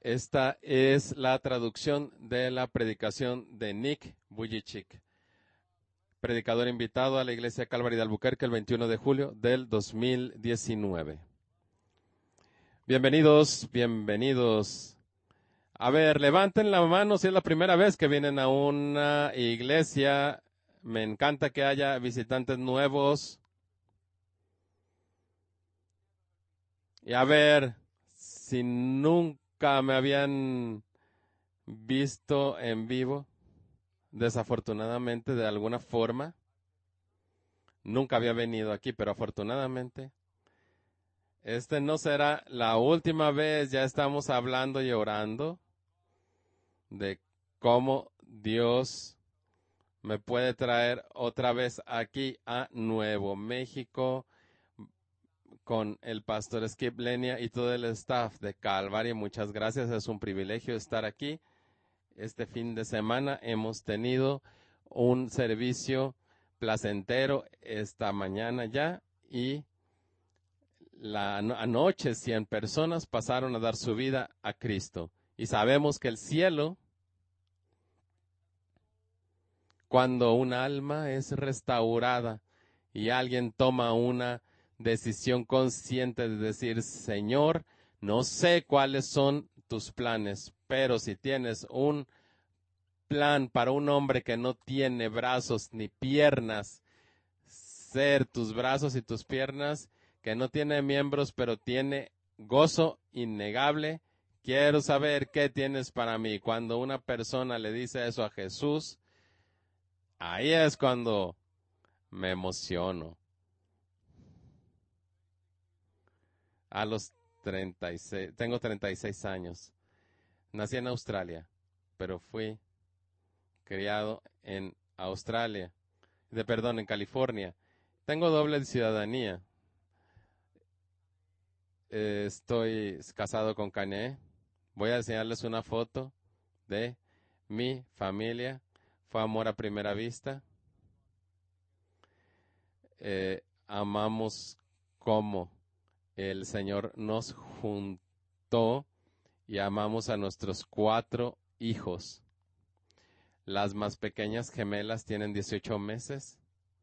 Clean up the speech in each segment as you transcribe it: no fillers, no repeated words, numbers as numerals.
Esta es la traducción de la predicación de Nick Vujicic, predicador invitado a la Iglesia Calvary de Albuquerque el 21 de julio del 2019. Bienvenidos, bienvenidos. A ver, levanten la mano si es la primera vez que vienen a una iglesia. Me encanta que haya visitantes nuevos. Y a ver, si nunca me habían visto en vivo, desafortunadamente, de alguna forma, nunca había venido aquí, pero afortunadamente, no será la última vez. Ya estamos hablando y orando de cómo Dios me puede traer otra vez aquí a Nuevo México con el pastor Skip Lenia y todo el staff de Calvary. Muchas gracias, es un privilegio estar aquí. Este fin de semana hemos tenido un servicio placentero esta mañana ya, y anoche 100 personas pasaron a dar su vida a Cristo. Y sabemos que el cielo, cuando un alma es restaurada y alguien toma una decisión consciente de decir: Señor, no sé cuáles son tus planes, pero si tienes un plan para un hombre que no tiene brazos ni piernas, ser tus brazos y tus piernas, que no tiene miembros, pero tiene gozo innegable. Quiero saber qué tienes para mí. Cuando una persona le dice eso a Jesús, ahí es cuando me emociono. A los 36, tengo 36 años. Nací en Australia, pero fui criado en en California. Tengo doble ciudadanía. Estoy casado con Cané. Voy a enseñarles una foto de mi familia. Fue amor a primera vista. Amamos como el Señor nos juntó, y amamos a nuestros 4 hijos. Las más pequeñas gemelas tienen 18 meses.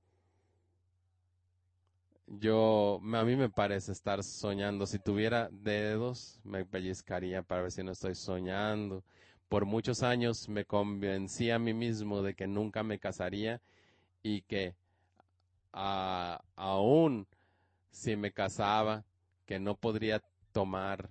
A mí me parece estar soñando. Si tuviera dedos, me pellizcaría para ver si no estoy soñando. Por muchos años me convencí a mí mismo de que nunca me casaría, y que aún si me casaba, que no podría tomar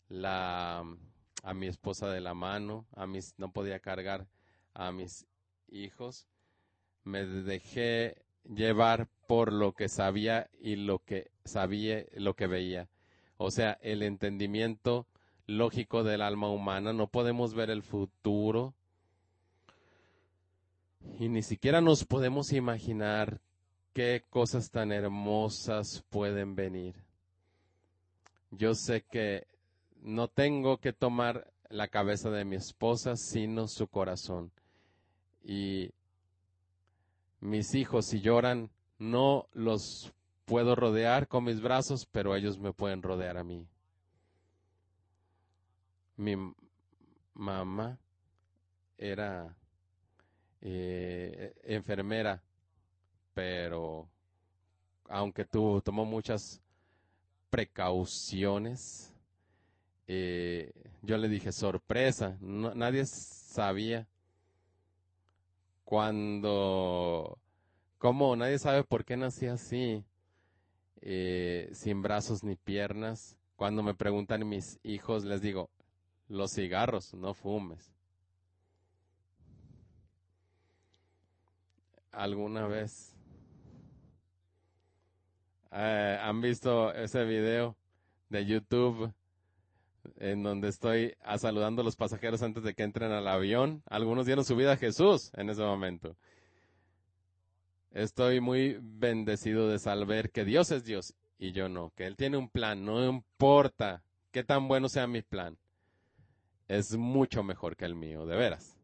a mi esposa de la mano, no podía cargar a mis hijos. Me dejé llevar por lo que sabía y lo que veía. O sea, el entendimiento lógico del alma humana. No podemos ver el futuro y ni siquiera nos podemos imaginar qué cosas tan hermosas pueden venir. Yo sé que no tengo que tomar la cabeza de mi esposa, sino su corazón. Y mis hijos, si lloran, no los puedo rodear con mis brazos, pero ellos me pueden rodear a mí. Mi mamá era enfermera, pero aunque tomó muchas precauciones, yo le dije: sorpresa. Nadie sabía nadie sabe por qué nací así, sin brazos ni piernas. Cuando me preguntan mis hijos, les digo: los cigarros, no fumes. ¿Alguna vez han visto ese video de YouTube en donde estoy saludando a los pasajeros antes de que entren al avión? Algunos dieron su vida a Jesús en ese momento. Estoy muy bendecido de saber que Dios es Dios y yo no, que Él tiene un plan. No importa qué tan bueno sea mi plan, es mucho mejor que el mío, de veras.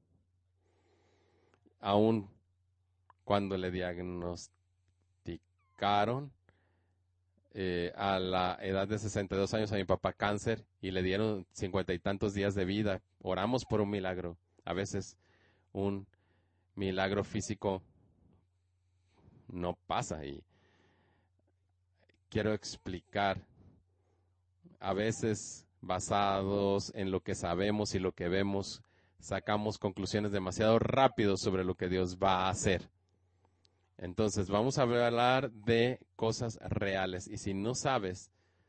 Aún cuando le diagnosticaron a la edad de 62 años a mi papá cáncer y le dieron 50 y tantos días de vida. Oramos por un milagro. A veces un milagro físico no pasa y quiero explicar. A veces basados en lo que sabemos y lo que vemos, sacamos conclusiones demasiado rápido sobre lo que Dios va a hacer. Entonces vamos a hablar de cosas reales. Y si no sabes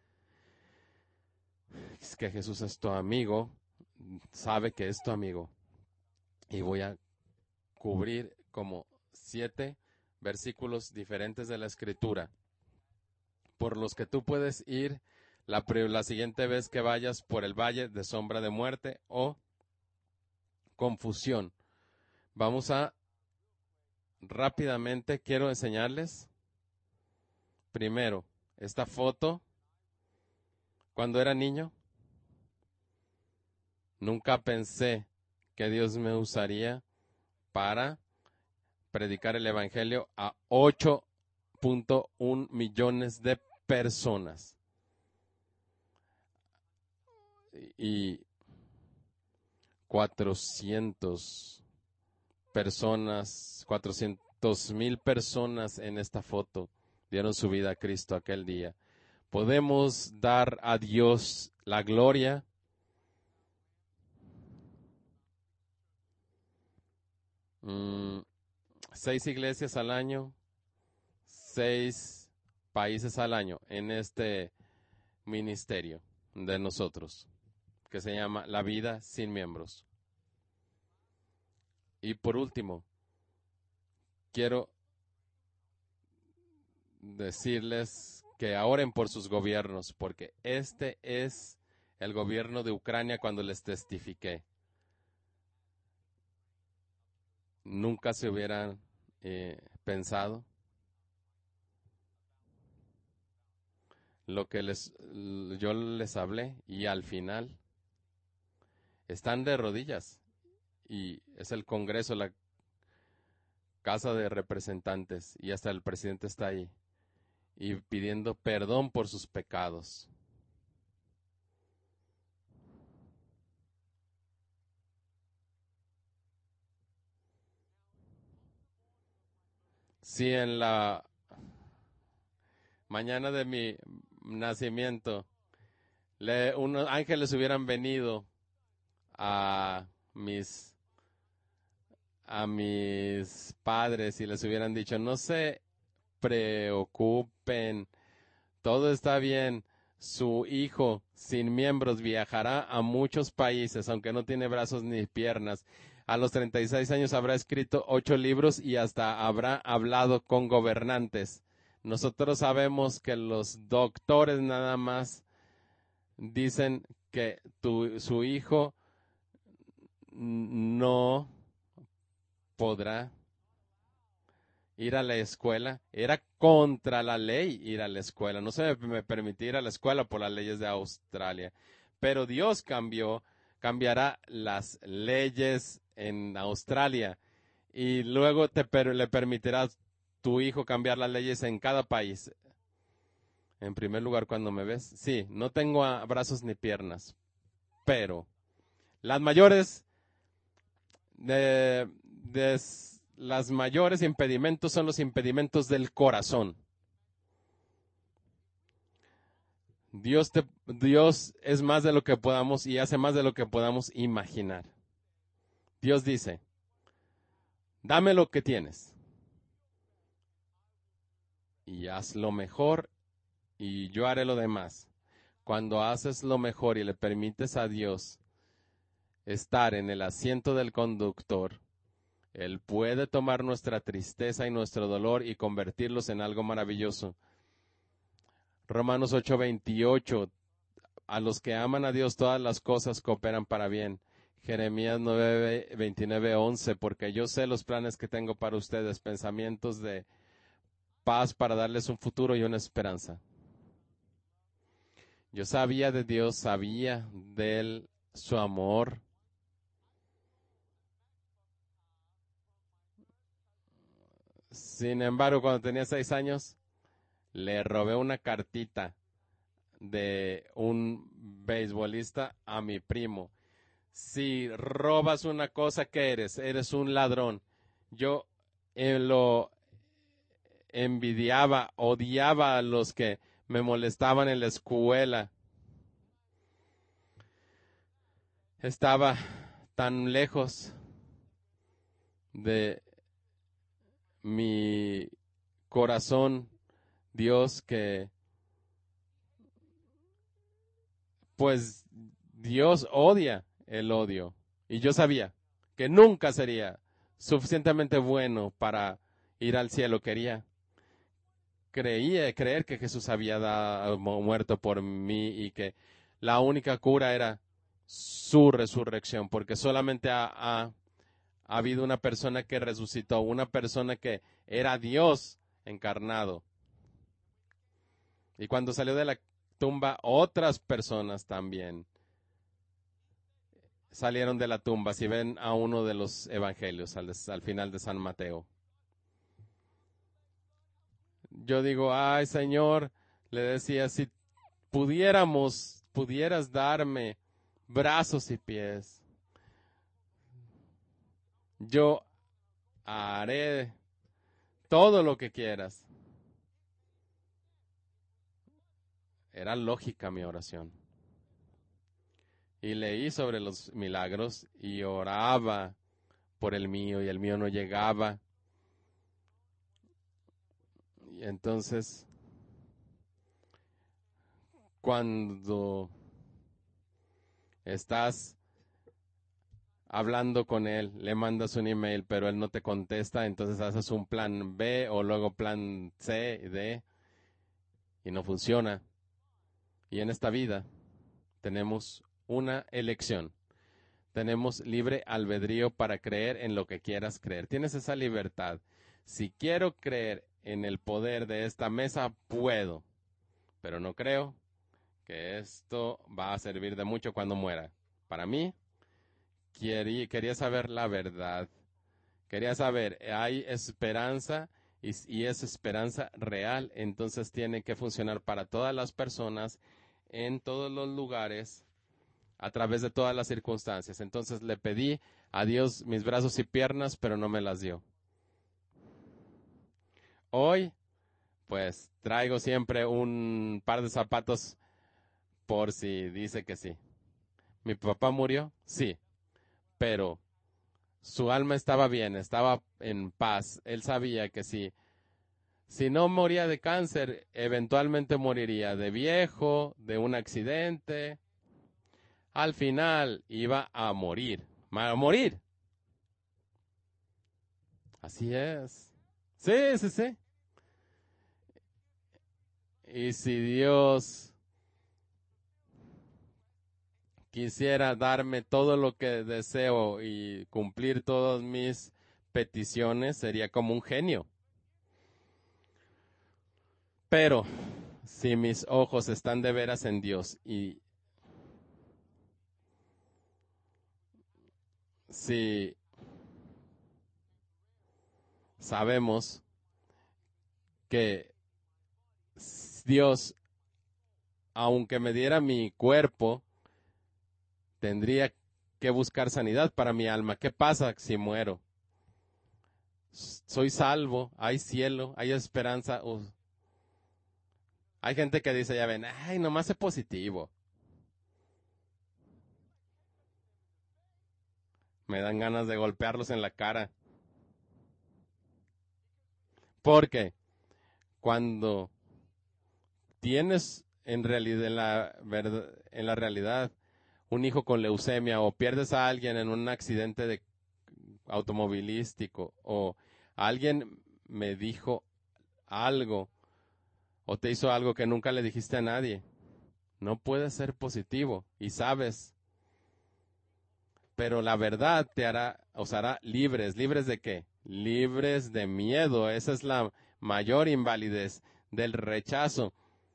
que Jesús es tu amigo, sabe que es tu amigo. Y voy a cubrir como 7 versículos diferentes de la Escritura, por los que tú puedes ir la siguiente vez que vayas por el valle de sombra de muerte o confusión. Vamos a rápidamente, quiero enseñarles primero esta foto. Cuando era niño, nunca pensé que Dios me usaría para predicar el Evangelio a 8.1 millones de personas. Y 400,000 personas en esta foto dieron su vida a Cristo aquel día. Podemos dar a Dios la gloria. Mm, 6 iglesias al año, 6 países al año en este ministerio de nosotros, que se llama La Vida Sin Miembros. Y por último, quiero decirles que oren por sus gobiernos, porque este es el gobierno de Ucrania cuando les testifiqué. Nunca se hubieran pensado lo que yo les hablé, y al final están de rodillas y es el Congreso, la Casa de Representantes, y hasta el presidente está ahí y pidiendo perdón por sus pecados. Si en la mañana de mi nacimiento unos ángeles hubieran venido a mis padres y les hubieran dicho, no se preocupen, todo está bien, su hijo sin miembros viajará a muchos países, aunque no tiene brazos ni piernas. A los 36 años habrá escrito 8 libros y hasta habrá hablado con gobernantes. Nosotros sabemos que los doctores nada más dicen que su hijo no podrá ir a la escuela. Era contra la ley ir a la escuela. No se me permitía ir a la escuela por las leyes de Australia. Pero Dios cambiará las leyes en Australia y luego le permitirá a tu hijo cambiar las leyes en cada país. En primer lugar, cuando me ves, sí, no tengo brazos ni piernas, pero las mayores las mayores impedimentos son los impedimentos del corazón. Dios es más de lo que podamos y hace más de lo que podamos imaginar. Dios dice, dame lo que tienes y haz lo mejor y yo haré lo demás. Cuando haces lo mejor y le permites a Dios estar en el asiento del conductor, Él puede tomar nuestra tristeza y nuestro dolor y convertirlos en algo maravilloso. Romanos 8:28, a los que aman a Dios todas las cosas cooperan para bien. Jeremías 29:11, porque yo sé los planes que tengo para ustedes, pensamientos de paz para darles un futuro y una esperanza. Yo sabía de Dios, sabía de Él, su amor. Sin embargo, cuando tenía 6 años, le robé una cartita de un beisbolista a mi primo. Si robas una cosa, ¿qué eres? Eres un ladrón. Yo lo envidiaba, odiaba a los que me molestaban en la escuela. Estaba tan lejos de mi corazón, Dios, que pues Dios odia el odio. Y yo sabía que nunca sería suficientemente bueno para ir al cielo. Quería creer que Jesús había muerto por mí y que la única cura era su resurrección, porque solamente ha habido una persona que resucitó, una persona que era Dios encarnado. Y cuando salió de la tumba, otras personas también salieron de la tumba. Si ven a uno de los evangelios, al final de San Mateo. Yo digo, ay Señor, le decía, si pudieras darme brazos y pies, yo haré todo lo que quieras. Era lógica mi oración. Y leí sobre los milagros y oraba por el mío y el mío no llegaba. Y entonces, cuando estás hablando con él, le mandas un email, pero él no te contesta, entonces haces un plan B o luego plan C y D y no funciona. Y en esta vida tenemos una elección. Tenemos libre albedrío para creer en lo que quieras creer. Tienes esa libertad. Si quiero creer en el poder de esta mesa, puedo, pero no creo que esto va a servir de mucho cuando muera. Para mí, quería saber la verdad. Quería saber, hay esperanza y es esperanza real, entonces tiene que funcionar para todas las personas, en todos los lugares, a través de todas las circunstancias. Entonces le pedí a Dios mis brazos y piernas, pero no me las dio. Hoy, pues, traigo siempre un par de zapatos por si dice que sí. ¿Mi papá murió? Sí, pero su alma estaba bien, estaba en paz. Él sabía que si no moría de cáncer, eventualmente moriría de viejo, de un accidente. Al final iba a morir. A morir. Así es. Sí, sí, sí. Y si Dios quisiera darme todo lo que deseo y cumplir todas mis peticiones, sería como un genio. Pero si mis ojos están de veras en Dios y si sabemos que Dios, aunque me diera mi cuerpo, tendría que buscar sanidad para mi alma. ¿Qué pasa si muero? Soy salvo, hay cielo, hay esperanza. Hay gente que dice, ya ven, ay, nomás es positivo. Me dan ganas de golpearlos en la cara. Porque cuando tienes en la realidad un hijo con leucemia o pierdes a alguien en un accidente automovilístico o alguien me dijo algo o te hizo algo que nunca le dijiste a nadie, no puedes ser positivo y sabes, pero la verdad os hará libres. ¿Libres de qué? Libres de miedo. Esa es la mayor invalidez del rechazo.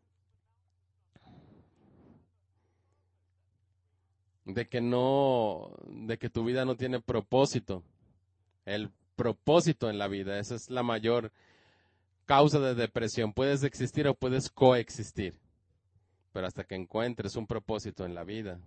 De que tu vida no tiene propósito. El propósito en la vida, esa es la mayor causa de depresión. Puedes existir o puedes coexistir, pero hasta que encuentres un propósito en la vida.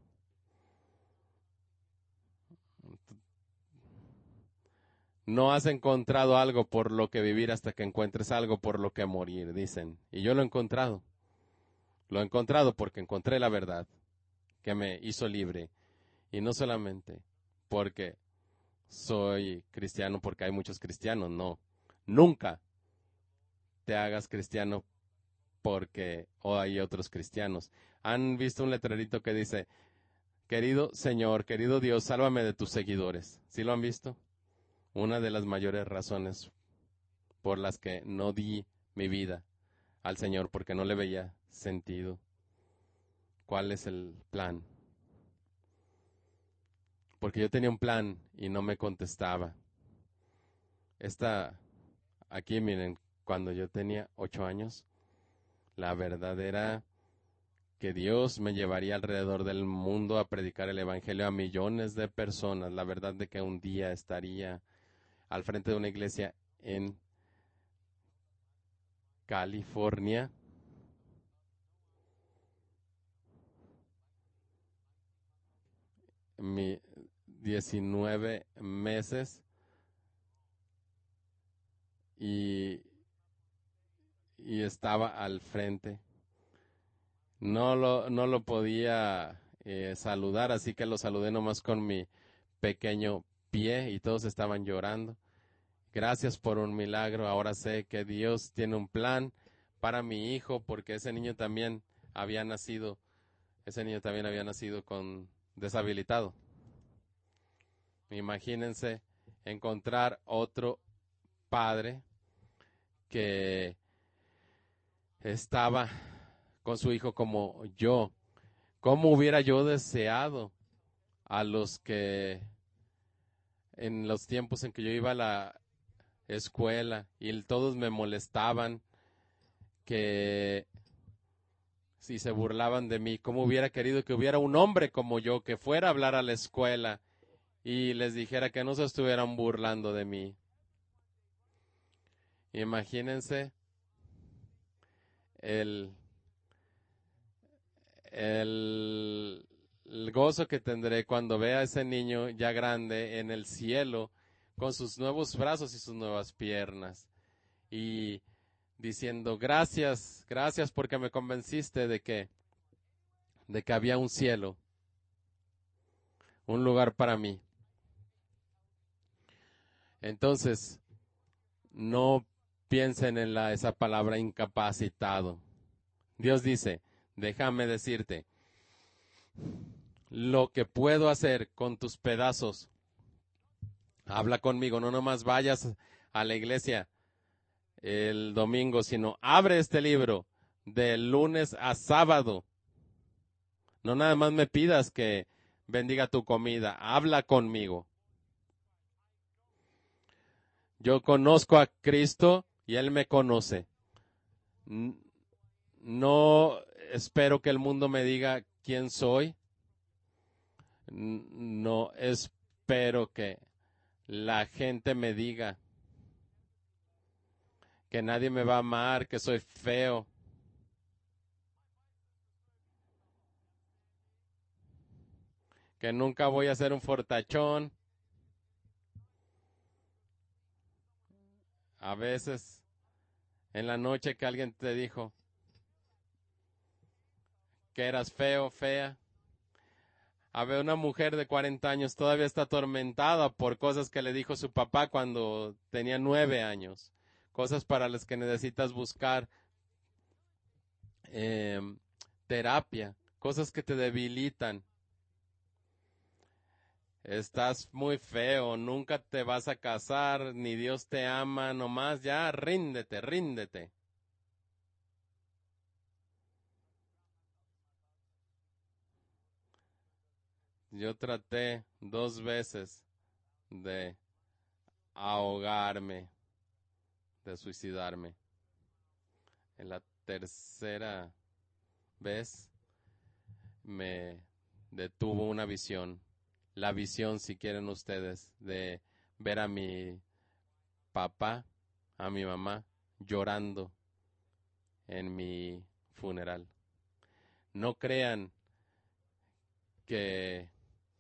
No has encontrado algo por lo que vivir hasta que encuentres algo por lo que morir, dicen. Y yo lo he encontrado. Lo he encontrado porque encontré la verdad que me hizo libre. Y no solamente porque soy cristiano, porque hay muchos cristianos, no. Nunca te hagas cristiano porque hay otros cristianos. ¿Han visto un letrerito que dice, querido Señor, querido Dios, sálvame de tus seguidores? ¿Sí lo han visto? Una de las mayores razones por las que no di mi vida al Señor, porque no le veía sentido. ¿Cuál es el plan? Porque yo tenía un plan y no me contestaba. Aquí miren, cuando yo tenía 8 años, la verdad era que Dios me llevaría alrededor del mundo a predicar el Evangelio a millones de personas. La verdad de que un día estaría al frente de una iglesia en California. Mi 19 meses y estaba al frente. No lo podía saludar, así que lo saludé nomás con mi pequeño pie y todos estaban llorando. Gracias por un milagro. Ahora sé que Dios tiene un plan para mi hijo porque ese niño también había nacido con deshabilitado. Imagínense encontrar otro padre que estaba con su hijo como yo. ¿Cómo hubiera yo deseado a los que en los tiempos en que yo iba a la escuela y todos me molestaban, que si se burlaban de mí, cómo hubiera querido que hubiera un hombre como yo que fuera a hablar a la escuela y les dijera que no se estuvieran burlando de mí? Imagínense el, el gozo que tendré cuando vea a ese niño ya grande en el cielo con sus nuevos brazos y sus nuevas piernas y diciendo gracias, gracias porque me convenciste de que había un cielo, un lugar para mí. Entonces, no piensen en esa palabra incapacitado. Dios dice, déjame decirte, lo que puedo hacer con tus pedazos. Habla conmigo, no nomás vayas a la iglesia el domingo, sino abre este libro de lunes a sábado. No nada más me pidas que bendiga tu comida, habla conmigo. Yo conozco a Cristo y Él me conoce. No espero que el mundo me diga quién soy. No espero que la gente me diga que nadie me va a amar, que soy feo. Que nunca voy a ser un fortachón. A veces, en la noche que alguien te dijo que eras feo, fea. A ver, una mujer de 40 años todavía está atormentada por cosas que le dijo su papá cuando tenía 9 años. Cosas para las que necesitas buscar terapia. Cosas que te debilitan. Estás muy feo, nunca te vas a casar, ni Dios te ama, nomás ya ríndete, ríndete. Yo traté 2 veces de ahogarme, de suicidarme. En la tercera vez me detuvo una visión. La visión, si quieren ustedes, de ver a mi papá, a mi mamá, llorando en mi funeral. No crean que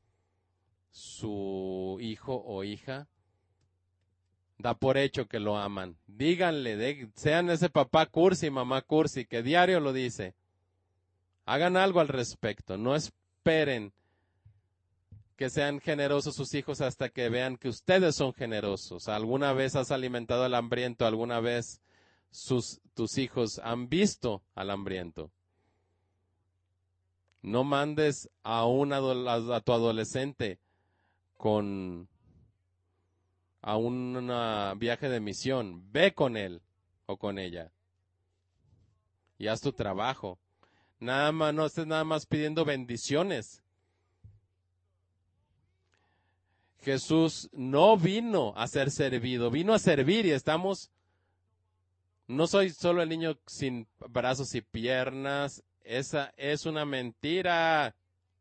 su hijo o hija da por hecho que lo aman. Díganle, sean ese papá cursi, mamá cursi, que diario lo dice. Hagan algo al respecto. No esperen que sean generosos sus hijos hasta que vean que ustedes son generosos. ¿Alguna vez has alimentado al hambriento? ¿Alguna vez tus hijos han visto al hambriento? No mandes a tu adolescente a un viaje de misión. Ve con él o con ella y haz tu trabajo. No estés nada más pidiendo bendiciones. Jesús no vino a ser servido, vino a servir y no soy solo el niño sin brazos y piernas, esa es una mentira.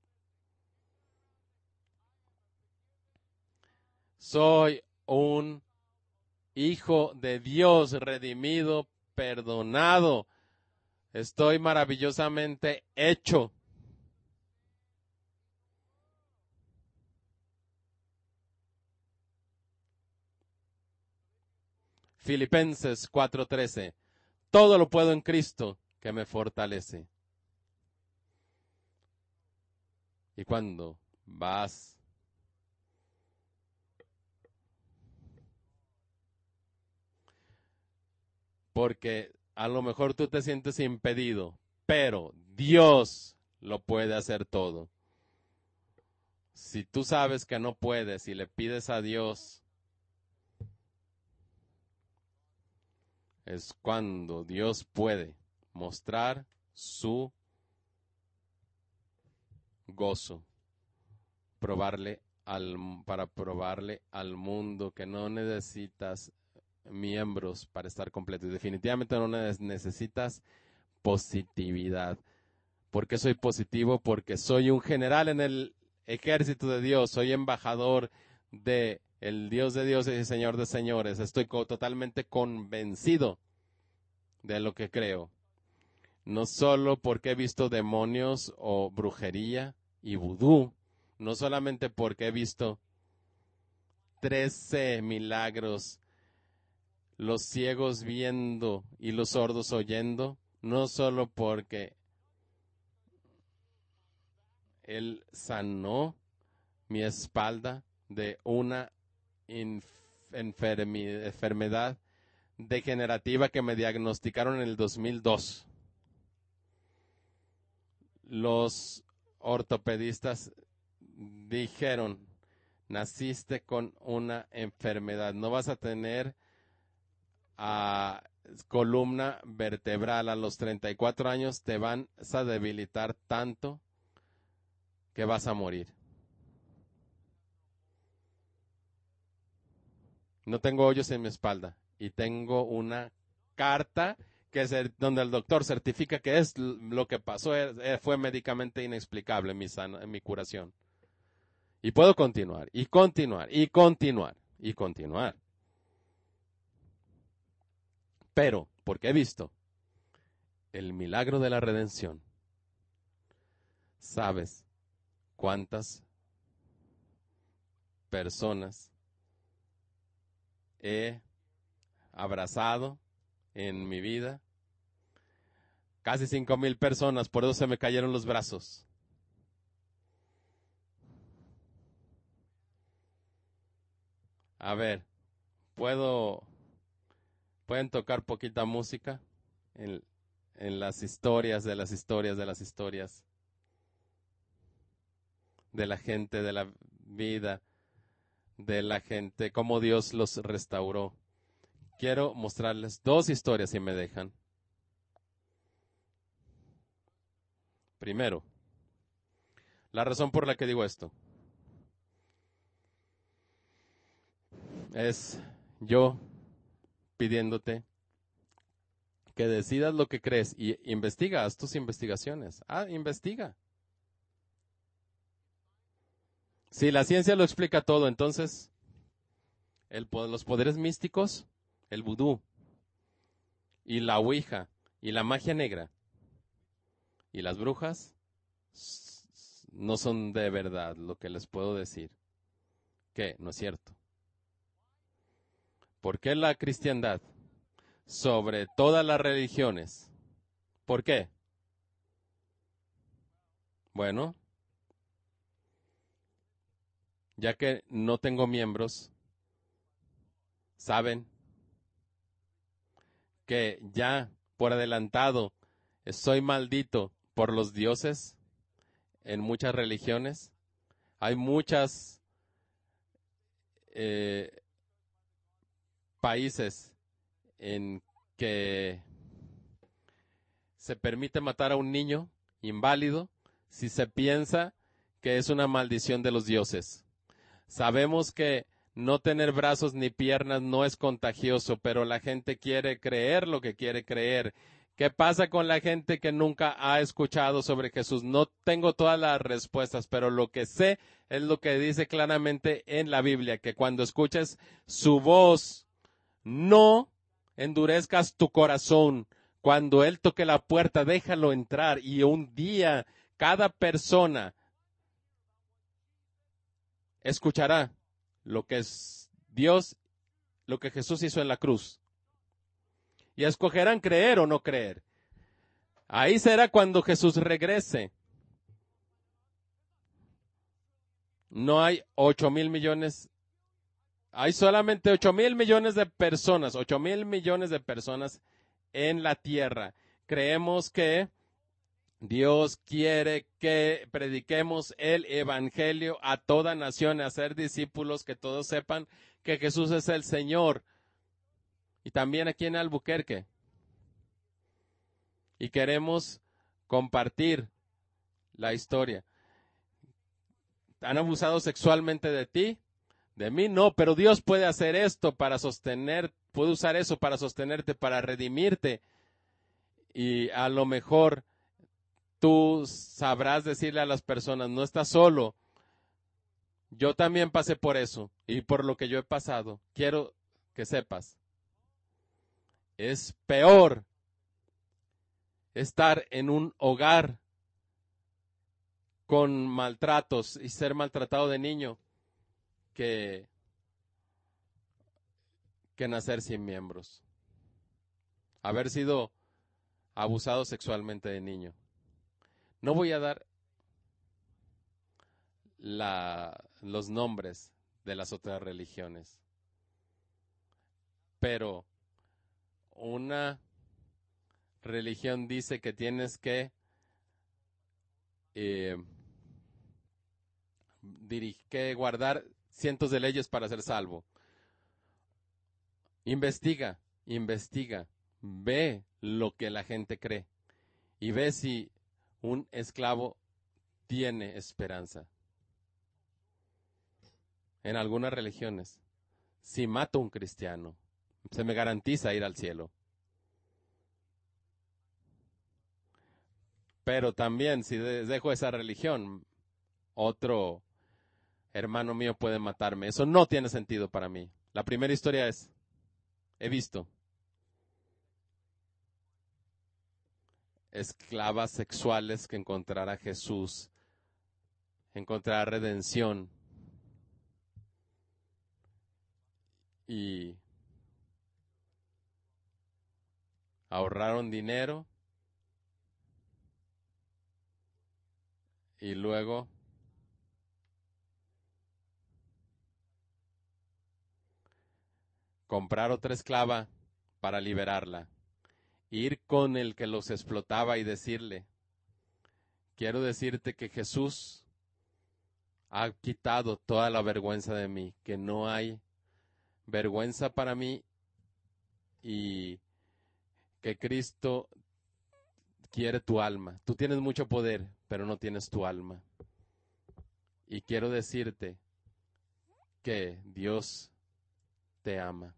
Soy un hijo de Dios, redimido, perdonado. Estoy maravillosamente hecho. Filipenses 4:13. Todo lo puedo en Cristo que me fortalece. Y cuando vas porque a lo mejor tú te sientes impedido, pero Dios lo puede hacer todo. Si tú sabes que no puedes y le pides a Dios, es cuando Dios puede mostrar su gozo, para probarle al mundo que no necesitas miembros para estar completo. Y definitivamente no necesitas positividad. ¿Por qué soy positivo? Porque soy un general en el ejército de Dios, soy embajador de el Dios de dioses y Señor de señores. Estoy totalmente convencido de lo que creo. No solo porque he visto demonios o brujería y vudú, no solamente porque he visto 13 milagros, los ciegos viendo y los sordos oyendo, no solo porque Él sanó mi espalda de una enfermedad degenerativa que me diagnosticaron en el 2002. Los ortopedistas dijeron, naciste con una enfermedad, no vas a tener columna vertebral, a los 34 años te vas a debilitar tanto que vas a morir. No tengo hoyos en mi espalda y tengo una carta donde el doctor certifica que es lo que pasó, fue médicamente inexplicable mi curación. Y puedo continuar, y continuar, y continuar, y continuar. Pero, porque he visto el milagro de la redención, ¿sabes cuántas personas he abrazado en mi vida? Casi 5,000 personas, por eso se me cayeron los brazos. A ver, pueden tocar poquita música en las historias de las historias de las historias de la gente, de la vida, de la gente, cómo Dios los restauró. Quiero mostrarles 2 historias si me dejan. Primero, la razón por la que digo esto es yo pidiéndote que decidas lo que crees y investiga, haz tus investigaciones. Investiga. Si la ciencia lo explica todo, entonces los poderes místicos, el vudú, y la ouija, y la magia negra, y las brujas, no son de verdad lo que les puedo decir. ¿Qué? No es cierto. ¿Por qué la cristiandad? Sobre todas las religiones. ¿Por qué? Bueno, ya que no tengo miembros, saben que ya por adelantado soy maldito por los dioses en muchas religiones. Hay muchos países en que se permite matar a un niño inválido si se piensa que es una maldición de los dioses. Sabemos que no tener brazos ni piernas no es contagioso, pero la gente quiere creer lo que quiere creer. ¿Qué pasa con la gente que nunca ha escuchado sobre Jesús? No tengo todas las respuestas, pero lo que sé es lo que dice claramente en la Biblia, que cuando escuches su voz, no endurezcas tu corazón. Cuando Él toque la puerta, déjalo entrar y un día cada persona escuchará lo que es Dios, lo que Jesús hizo en la cruz. Y escogerán creer o no creer. Ahí será cuando Jesús regrese. No hay 8,000,000,000. Hay solamente 8,000,000,000 de personas, 8,000,000,000 de personas en la tierra. Creemos que Dios quiere que prediquemos el evangelio a toda nación, a ser discípulos, que todos sepan que Jesús es el Señor. Y también aquí en Albuquerque. Y queremos compartir la historia. ¿Han abusado sexualmente de ti? De mí no, pero Dios puede hacer esto para sostener, puede usar eso para sostenerte, para redimirte. Y a lo mejor tú sabrás decirle a las personas, no estás solo. Yo también pasé por eso y por lo que yo he pasado. Quiero que sepas, es peor estar en un hogar con maltratos y ser maltratado de niño que nacer sin miembros. Haber sido abusado sexualmente de niño. No voy a dar los nombres de las otras religiones, pero una religión dice que tienes que guardar cientos de leyes para ser salvo. Investiga, ve lo que la gente cree y ve si un esclavo tiene esperanza. En algunas religiones, si mato a un cristiano, se me garantiza ir al cielo. Pero también, si dejo esa religión, otro hermano mío puede matarme. Eso no tiene sentido para mí. La primera historia es, he visto esclavas sexuales que encontrará Jesús, encontrará redención y ahorraron dinero y luego comprar otra esclava para liberarla, ir con el que los explotaba y decirle, quiero decirte que Jesús ha quitado toda la vergüenza de mí, que no hay vergüenza para mí y que Cristo quiere tu alma. Tú tienes mucho poder, pero no tienes tu alma. Y quiero decirte que Dios te ama.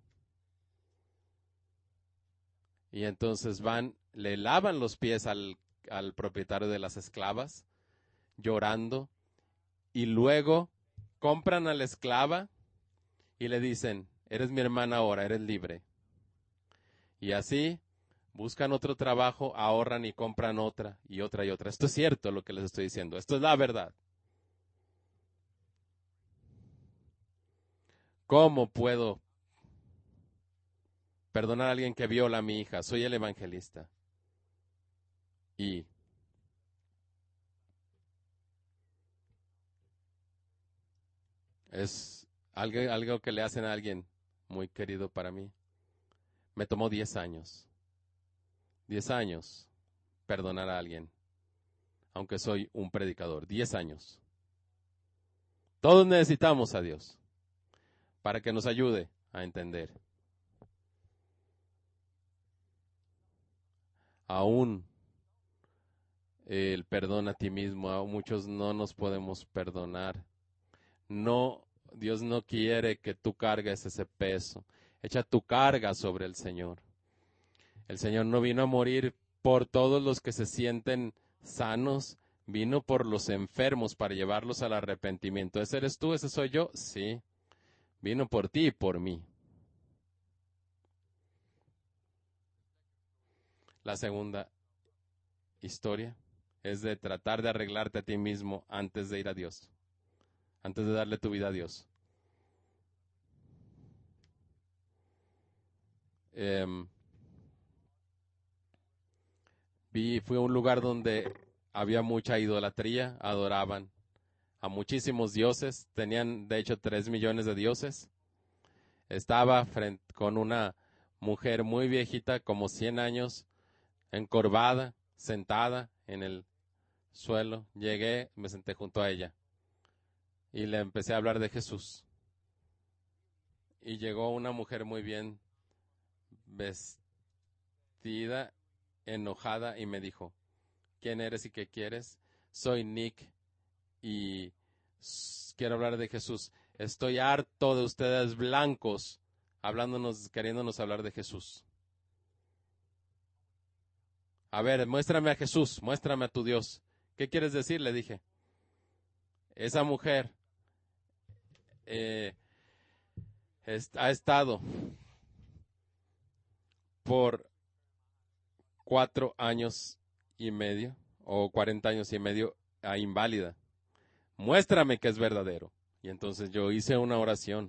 Y entonces van, le lavan los pies al propietario de las esclavas, llorando, y luego compran a la esclava y le dicen, eres mi hermana ahora, eres libre. Y así buscan otro trabajo, ahorran y compran otra y otra y otra. Esto es cierto lo que les estoy diciendo. Esto es la verdad. ¿Cómo puedo perdonar a alguien que viola a mi hija? Soy el evangelista. Y es algo que le hacen a alguien muy querido para mí. Me tomó 10 años. 10 años perdonar a alguien, aunque soy un predicador. 10 años. Todos necesitamos a Dios para que nos ayude a entender. Aún el perdón a ti mismo, a muchos no nos podemos perdonar. No, Dios no quiere que tú cargues ese peso. Echa tu carga sobre el Señor. El Señor no vino a morir por todos los que se sienten sanos, vino por los enfermos para llevarlos al arrepentimiento. ¿Ese eres tú? ¿Ese soy yo? Sí. Vino por ti y por mí. La segunda historia es de tratar de arreglarte a ti mismo antes de ir a Dios, antes de darle tu vida a Dios. Fui a un lugar donde había mucha idolatría, adoraban a muchísimos dioses, tenían de hecho 3 millones de dioses. Estaba con una mujer muy viejita, como 100 años, encorvada, sentada en el suelo. Llegué, me senté junto a ella y le empecé a hablar de Jesús. Y llegó una mujer muy bien vestida, enojada, y me dijo, ¿quién eres y qué quieres? Soy Nick y quiero hablar de Jesús. Estoy harto de ustedes blancos queriéndonos hablar de Jesús. A ver, muéstrame a Jesús, muéstrame a tu Dios. ¿Qué quieres decir? Le dije. Esa mujer ha estado por 4 años y medio o 40 años y medio inválida. Muéstrame que es verdadero. Y entonces yo hice una oración.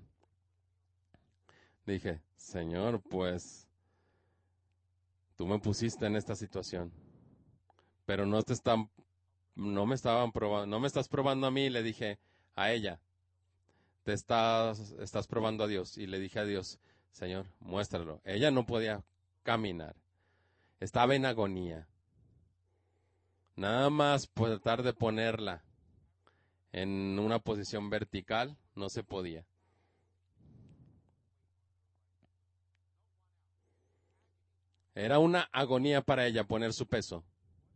Dije, Señor, pues tú me pusiste en esta situación, pero no me estás probando a mí. Le dije a ella, estás probando a Dios. Y le dije a Dios, Señor, muéstralo. Ella no podía caminar, estaba en agonía. Nada más tratar de ponerla en una posición vertical, no se podía. Era una agonía para ella poner su peso.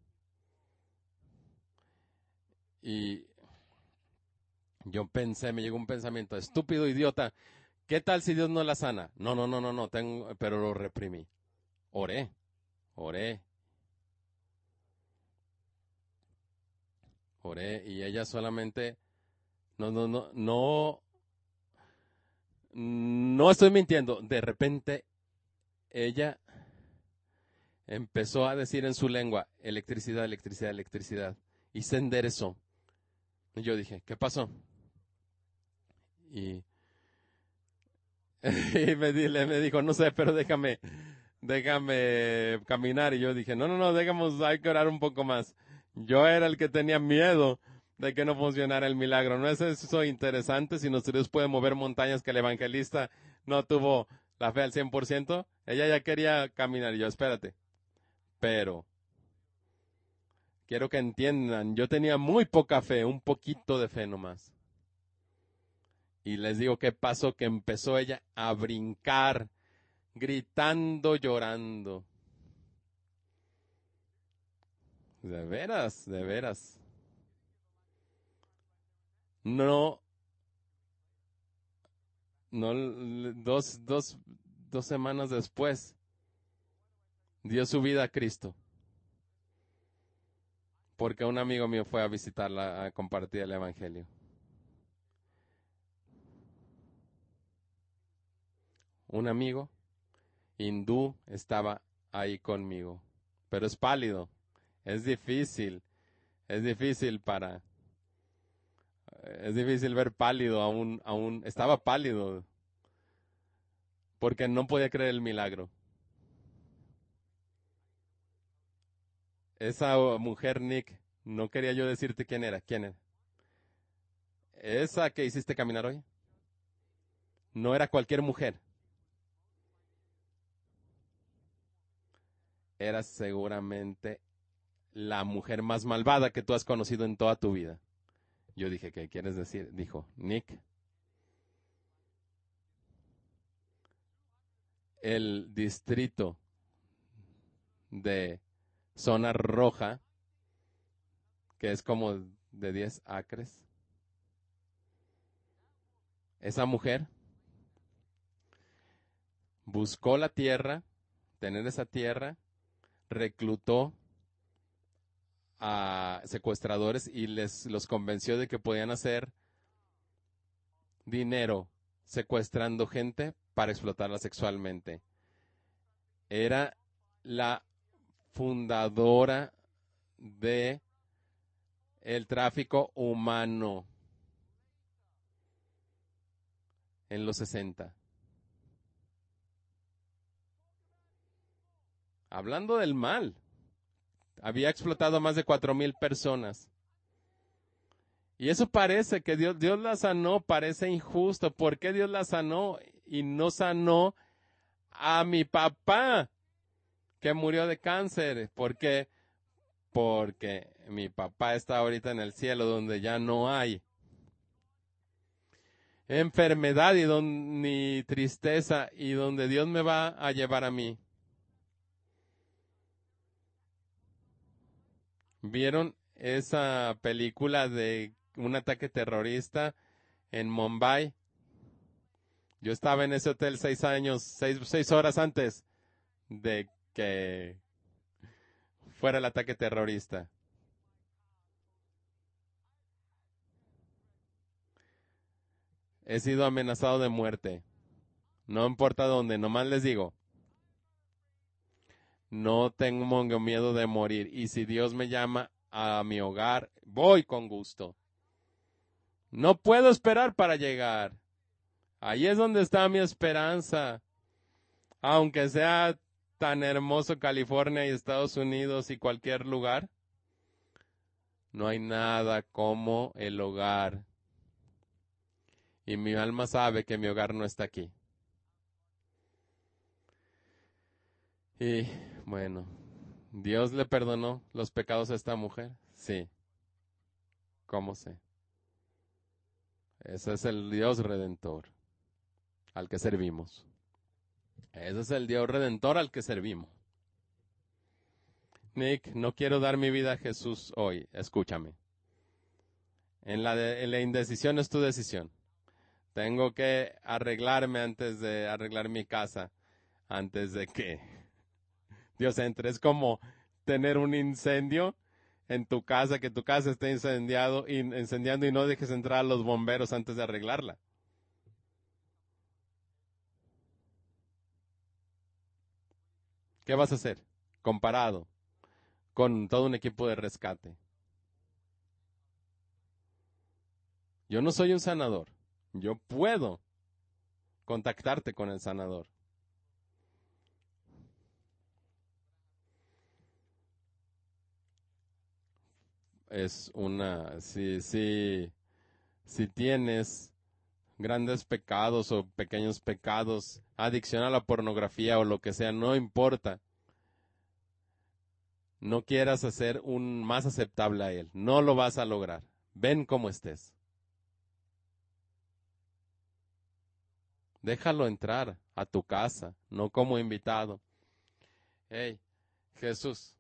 Y yo me llegó un pensamiento, estúpido idiota, ¿qué tal si Dios no la sana? No, pero lo reprimí. Oré, y ella solamente, no estoy mintiendo. De repente, ella empezó a decir en su lengua, electricidad, electricidad, electricidad, y se enderezó. Y yo dije, ¿qué pasó? Y, y me dijo, no sé, pero déjame caminar. Y yo dije, no, hay que orar un poco más. Yo era el que tenía miedo de que no funcionara el milagro. ¿No es eso interesante? Si nuestro Dios puede mover montañas, que el evangelista no tuvo la fe al 100%. Ella ya quería caminar y yo, espérate. Pero quiero que entiendan, yo tenía muy poca fe, un poquito de fe nomás. Y les digo qué pasó, que empezó ella a brincar, gritando, llorando. De veras, de veras. No, no, dos semanas después dio su vida a Cristo. Porque un amigo mío fue a visitarla, a compartir el evangelio. Un amigo hindú estaba ahí conmigo. Pero es pálido. Es difícil. Es difícil es difícil ver pálido estaba pálido porque no podía creer el milagro. Esa mujer, Nick, no quería yo decirte quién era. ¿Quién era? Esa que hiciste caminar hoy. No era cualquier mujer. Era seguramente la mujer más malvada que tú has conocido en toda tu vida. Yo dije, ¿qué quieres decir? Dijo, Nick, el distrito de zona roja, que es como de 10 acres, esa mujer buscó la tierra, tener esa tierra, reclutó a secuestradores y los convenció de que podían hacer dinero secuestrando gente para explotarla sexualmente. Era la fundadora de el tráfico humano en los 60. Hablando del mal, había explotado a más de 4,000 personas. Y eso parece que Dios la sanó, parece injusto. ¿Por qué Dios la sanó y no sanó a mi papá que murió de cáncer? Porque mi papá está ahorita en el cielo donde ya no hay enfermedad ni tristeza y donde Dios me va a llevar a mí. ¿Vieron esa película de un ataque terrorista en Mumbai? Yo estaba en ese hotel 6 horas antes de que fuera el ataque terrorista. He sido amenazado de muerte. No importa dónde, nomás les digo, no tengo miedo de morir. Y si Dios me llama a mi hogar, voy con gusto. No puedo esperar para llegar. Ahí es donde está mi esperanza. Aunque sea tan hermoso California y Estados Unidos y cualquier lugar, no hay nada como el hogar. Y mi alma sabe que mi hogar no está aquí. Y bueno, ¿Dios le perdonó los pecados a esta mujer? Sí. ¿Cómo sé? Ese es el Dios redentor al que servimos. Ese es el Dios redentor al que servimos. Nick, no quiero dar mi vida a Jesús hoy. Escúchame. En la indecisión es tu decisión. Tengo que arreglarme antes de arreglar mi casa, antes de que Dios entre. Es como tener un incendio en tu casa, que tu casa esté incendiando y no dejes entrar a los bomberos antes de arreglarla. ¿Qué vas a hacer? Comparado con todo un equipo de rescate. Yo no soy un sanador. Yo puedo contactarte con el sanador. Si tienes grandes pecados o pequeños pecados, adicción a la pornografía o lo que sea, no importa. No quieras hacer un más aceptable a él. No lo vas a lograr. Ven como estés. Déjalo entrar a tu casa, no como invitado. Hey, Jesús,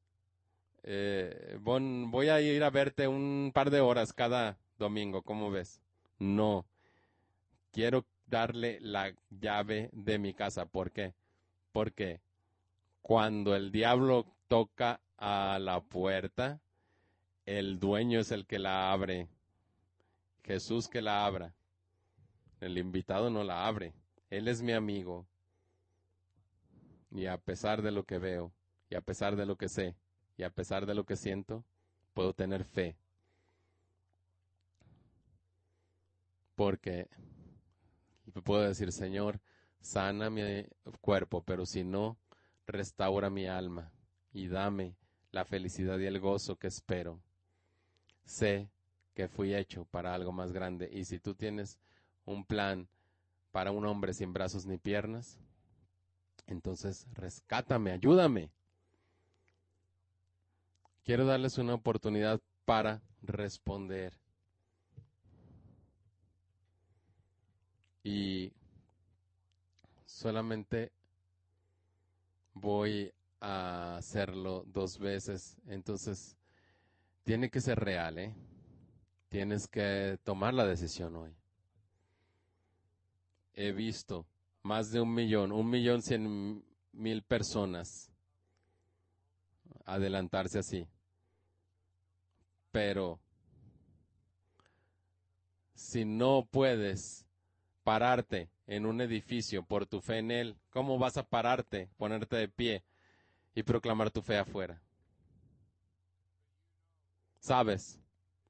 voy a ir a verte un par de horas cada domingo, ¿cómo ves? No, quiero darle la llave de mi casa. ¿Por qué? Porque cuando el diablo toca a la puerta, el dueño es el que la abre. Jesús que la abra. El invitado no la abre. Él es mi amigo. Y a pesar de lo que veo, y a pesar de lo que sé, y a pesar de lo que siento, puedo tener fe. Porque puedo decir, Señor, sana mi cuerpo, pero si no, restaura mi alma y dame la felicidad y el gozo que espero. Sé que fui hecho para algo más grande, y si tú tienes un plan para un hombre sin brazos ni piernas, entonces rescátame, ayúdame. Quiero darles una oportunidad para responder. Y solamente voy a hacerlo 2 veces. Entonces, tiene que ser real, ¿eh? Tienes que tomar la decisión hoy. He visto más de 1.100.000 personas adelantarse así. Pero si no puedes pararte en un edificio por tu fe en él, ¿cómo vas a pararte, ponerte de pie y proclamar tu fe afuera? Sabes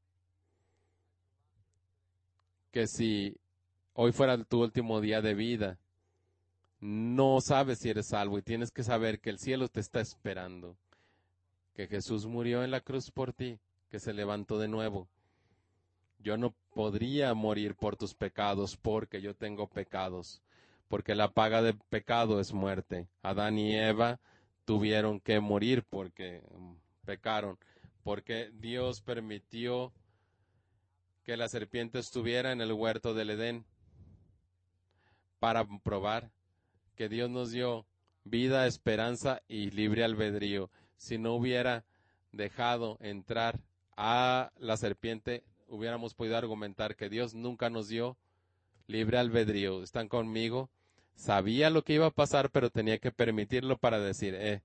que si hoy fuera tu último día de vida, no sabes si eres salvo, y tienes que saber que el cielo te está esperando, que Jesús murió en la cruz por ti, que se levantó de nuevo. Yo no podría morir por tus pecados porque yo tengo pecados, porque la paga del pecado es muerte. Adán y Eva tuvieron que morir porque pecaron, porque Dios permitió que la serpiente estuviera en el huerto del Edén para probar que Dios nos dio vida, esperanza y libre albedrío. Si no hubiera dejado entrar a la serpiente, hubiéramos podido argumentar que Dios nunca nos dio libre albedrío. ¿Están conmigo? Sabía lo que iba a pasar, pero tenía que permitirlo para decir,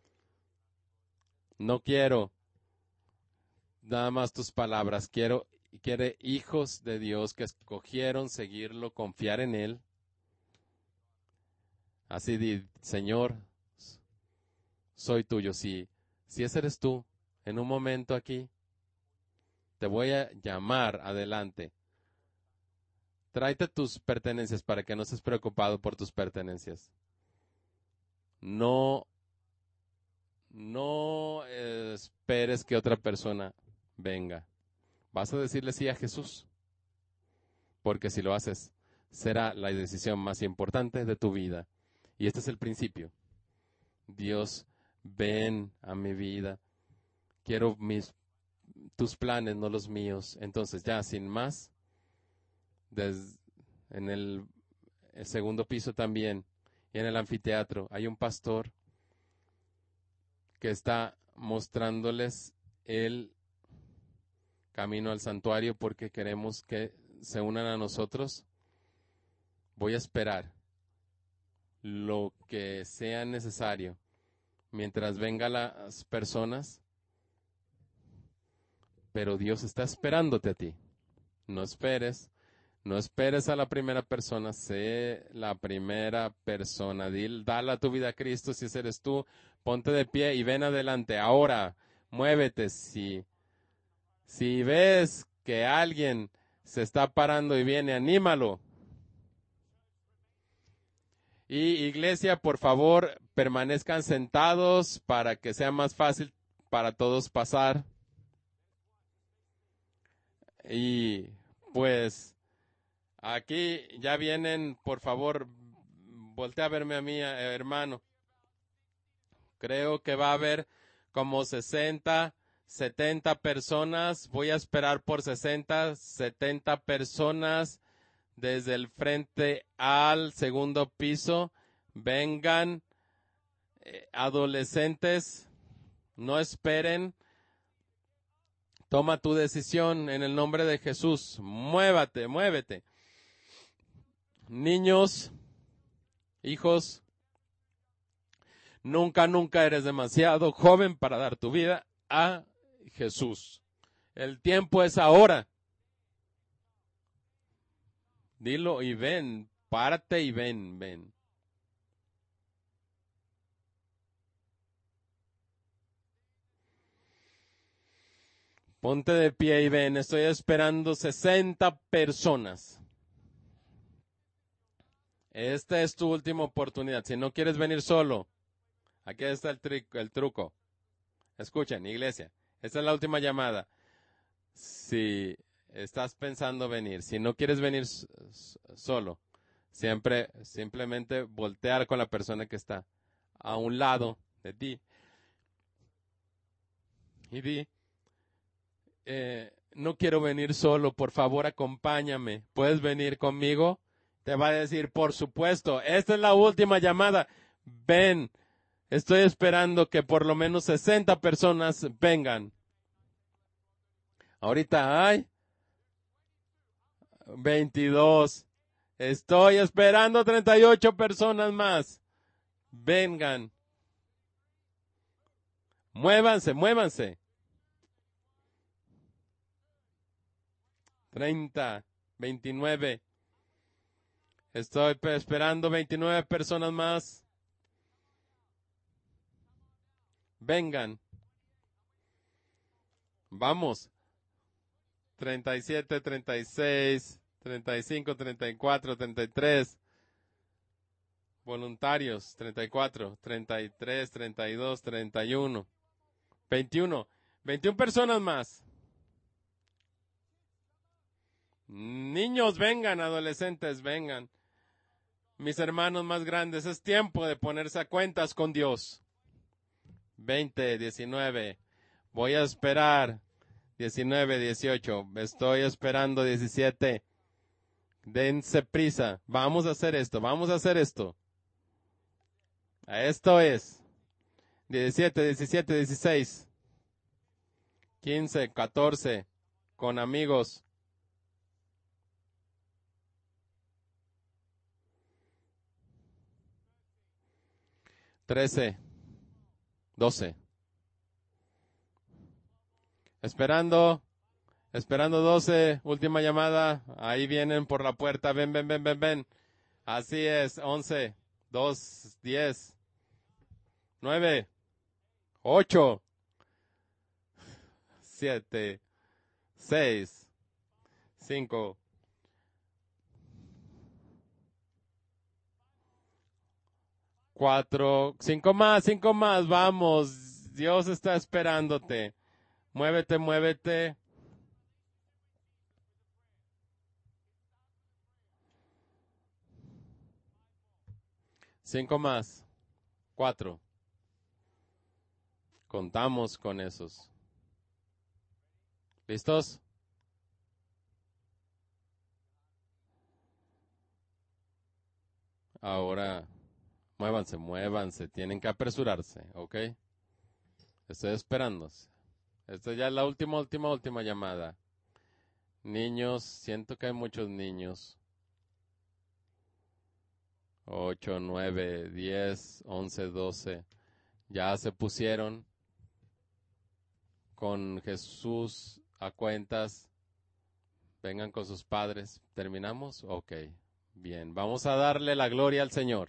no quiero nada más tus palabras, quiere hijos de Dios que escogieron seguirlo, confiar en Él. Así di, Señor, soy tuyo. Si ese eres tú, en un momento aquí, te voy a llamar adelante. Tráete tus pertenencias para que no estés preocupado por tus pertenencias. No esperes que otra persona venga. Vas a decirle sí a Jesús, porque si lo haces, será la decisión más importante de tu vida. Y este es el principio. Dios, ven a mi vida. Quiero tus planes, no los míos. Entonces, ya sin más, en el segundo piso también, y en el anfiteatro, hay un pastor que está mostrándoles el camino al santuario porque queremos que se unan a nosotros. Voy a esperar lo que sea necesario mientras vengan las personas, pero Dios está esperándote a ti. No esperes a la primera persona, sé la primera persona. Dale tu vida a Cristo si ese eres tú, ponte de pie y ven adelante. Ahora, muévete. Si ves que alguien se está parando y viene, anímalo. Y iglesia, por favor, permanezcan sentados para que sea más fácil para todos pasar. Y pues aquí ya vienen, por favor, voltea a verme a mí, hermano. Creo que va a haber como 60, 70 personas. Voy a esperar por 60, 70 personas desde el frente al segundo piso. Vengan, adolescentes, no esperen. Toma tu decisión en el nombre de Jesús. Muévete. Niños, hijos, nunca eres demasiado joven para dar tu vida a Jesús. El tiempo es ahora. Dilo y ven, párate y ven. Ponte de pie y ven, estoy esperando 60 personas. Esta es tu última oportunidad. Si no quieres venir solo, aquí está el truco. Escuchen, iglesia, esta es la última llamada. Si estás pensando venir, si no quieres venir solo, simplemente voltear con la persona que está a un lado de ti y di, no quiero venir solo, por favor acompáñame, ¿puedes venir conmigo? Te va a decir, por supuesto, esta es la última llamada, ven, estoy esperando que por lo menos 60 personas vengan. Ahorita hay 22. Estoy esperando 38 personas más. Vengan. Muévanse, muévanse. 30, 29. Estoy esperando 29 personas más. Vengan. Vamos. 37, 36, 35, 34, 33. Voluntarios, 34, 33, 32, 31. 21. 21 personas más. Niños, vengan, adolescentes, vengan. Mis hermanos más grandes, es tiempo de ponerse a cuentas con Dios. 20, 19. Voy a esperar. 19, 18. Estoy esperando 17. Dense prisa. Vamos a hacer esto, vamos a hacer esto. Esto es. 17, 17, 16. 15, 14. Con amigos. 13, 12. Esperando 12, última llamada. Ahí vienen por la puerta. Ven, ven, ven, ven, ven. Así es, 11, 2, 10, 9, 8, 7, 6, 5, 4, 5 más, vamos. Dios está esperándote. Muévete, muévete. 5 más. 4. Contamos con esos. ¿Listos? Ahora, muévanse, muévanse. Tienen que apresurarse, ¿ok? Estoy esperando. Esta ya es la última llamada. Niños, siento que hay muchos niños. 8, 9, 10, 11, 12. Ya se pusieron con Jesús a cuentas. Vengan con sus padres. ¿Terminamos? Ok. Bien. Vamos a darle la gloria al Señor.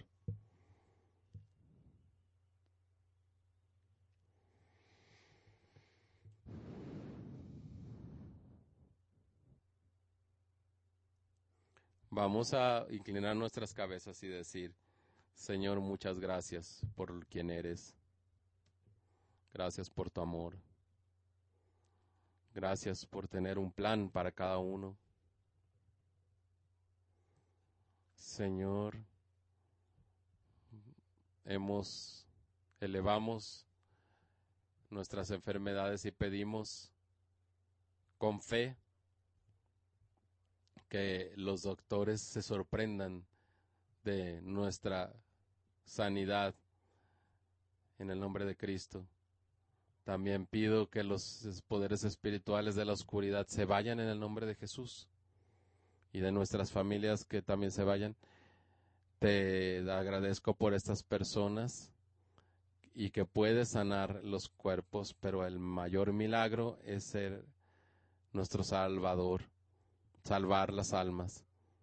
Vamos a inclinar nuestras cabezas y decir, Señor, muchas gracias por quien eres. Gracias por tu amor. Gracias por tener un plan para cada uno. Señor, elevamos nuestras enfermedades y pedimos con fe que los doctores se sorprendan de nuestra sanidad en el nombre de Cristo. También pido que los poderes espirituales de la oscuridad se vayan en el nombre de Jesús y de nuestras familias que también se vayan. Te agradezco por estas personas y que puedes sanar los cuerpos, pero el mayor milagro es ser nuestro Salvador, salvar las almas.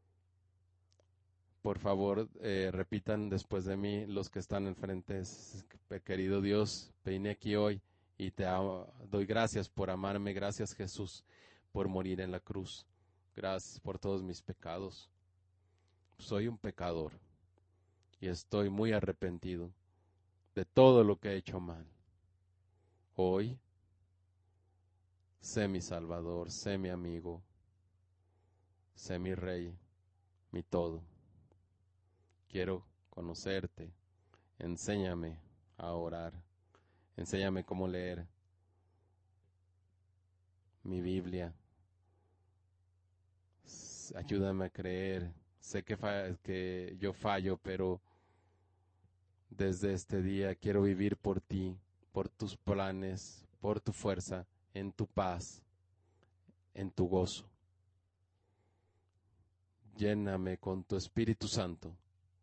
Por favor, repitan después de mí los que están enfrente. Querido Dios, vine aquí hoy y te doy gracias por amarme. Gracias, Jesús, por morir en la cruz. Gracias por todos mis pecados. Soy un pecador y estoy muy arrepentido de todo lo que he hecho mal. Hoy, sé mi Salvador, sé mi amigo, sé mi Rey, mi todo. Quiero conocerte. Enséñame a orar. Enséñame cómo leer mi Biblia. Ayúdame a creer. Sé que yo fallo, pero desde este día quiero vivir por ti, por tus planes, por tu fuerza, en tu paz, en tu gozo. Lléname con tu Espíritu Santo.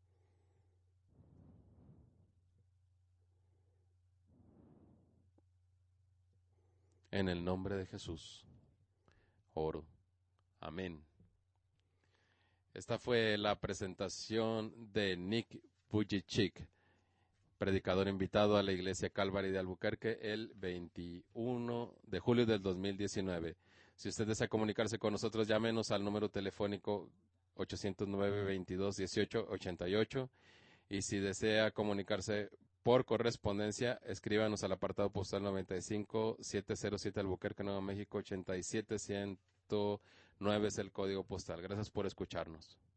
En el nombre de Jesús, oro. Amén. Esta fue la presentación de Nick Vujicic, predicador invitado a la iglesia Calvary de Albuquerque el 21 de julio del 2019. Si usted desea comunicarse con nosotros, llámenos al número telefónico 809-22-18-88, y si desea comunicarse por correspondencia, escríbanos al apartado postal 95707 Albuquerque, Nuevo México 87109 es el código postal. Gracias por escucharnos.